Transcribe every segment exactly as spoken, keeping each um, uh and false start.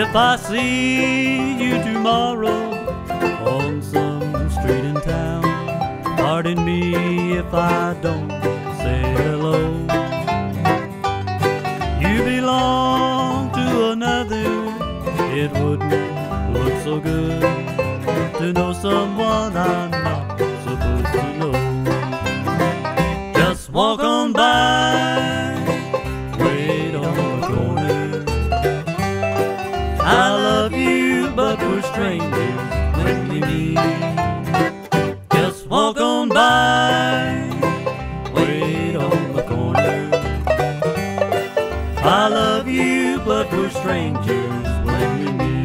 If I see you tomorrow on some street in town, pardon me if I don't say hello. You belong to another. It wouldn't look so good to know someone I'm not supposed to know. Just walk on by, wait on the corner. I love you, but we're strangers when we meet. Just walk on by, wait on the corner. I love you, but we're strangers when we meet.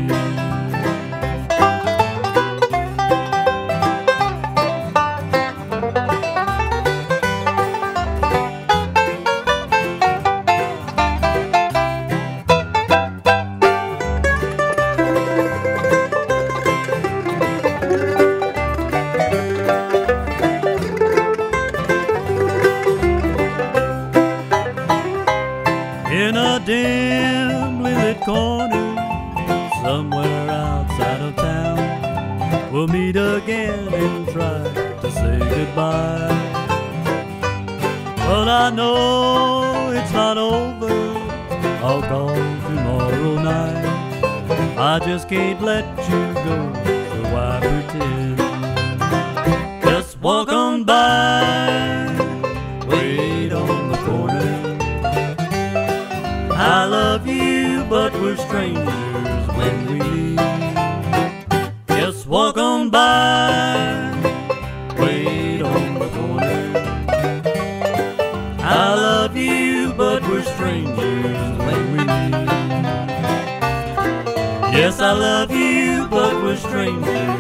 In a dimly lit corner, somewhere outside of town, we'll meet again and try to say goodbye. But I know it's not over. I'll call tomorrow night. I just can't let you go, so why pretend? Just walk on by, wait on the corner. I love you, but we're strangers when we meet. Just walk on by, wait on the corner. I love you, but we're strangers when we meet. Yes, I love you, but we're strangers